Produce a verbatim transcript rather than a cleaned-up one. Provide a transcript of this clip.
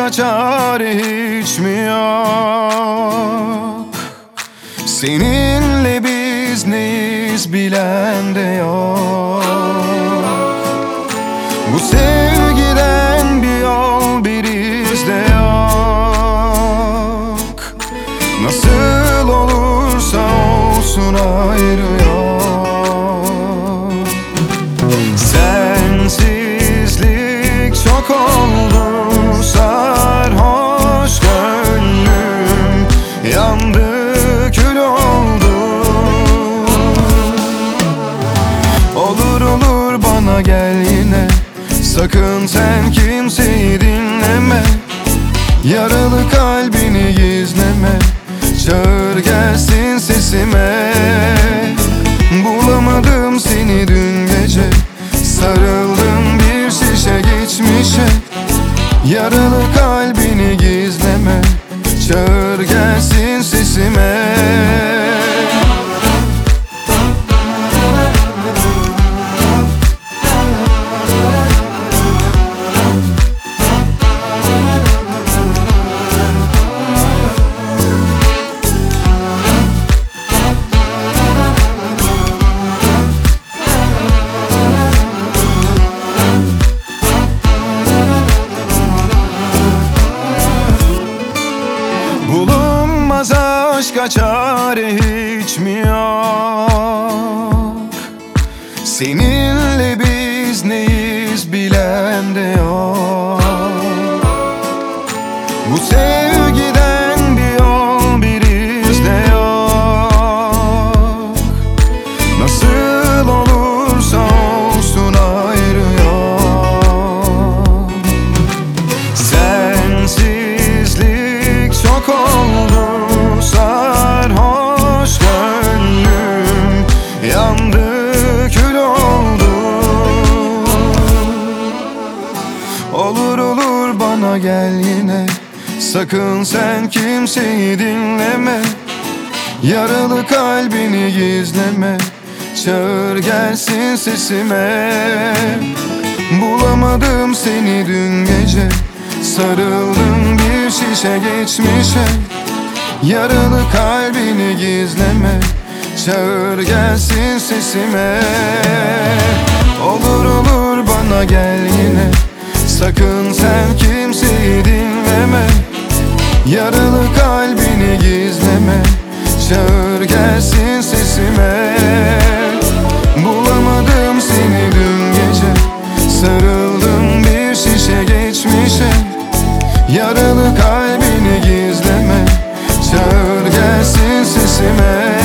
başka çare hiç mi yok? Seninle biz neyiz bilen de yok. Bu sevgiden bir yol bir iz de yok. Nasıl olursa olsun ayrı yok. Sensizlik çok oldu, sarhoş gönlüm yandı, kül oldu. Olur olur bana gel yine, sakın sen kimseyi dinleme. Yaralı kalbini gizleme, çağır gelsin sesime. Bulamadım seni dün gece, sarıldım bir şişe geçmişe. Yaralı kalbini gizleme, çağır gelsin sesime. Bulunmaz aşka çare hiç mi yok? Seninle biz neyiz bilen de yok. Bu sevgiden bir yol bir iz de yok. Nasıl olursa olsun ayrı yok. Sensizlik çok oldu, sarhoş gönlüm yandı, kül oldu. Olur olur bana gel yine, sakın sen kimseyi dinleme. Yaralı kalbini gizleme, çağır gelsin sesime. Bulamadım seni dün gece, sarıldım bir şişe geçmişe. Yaralı kalbini gizleme, çağır gelsin sesime. Olur olur bana gel yine, sakın sen kimseyi dinleme. Yaralı kalbini gizleme, çağır gelsin sesime. Bulamadım seni dün gece, sarıldım bir şişe geçmişe. Yaralı kalbini gizleme, çağır gelsin sesime.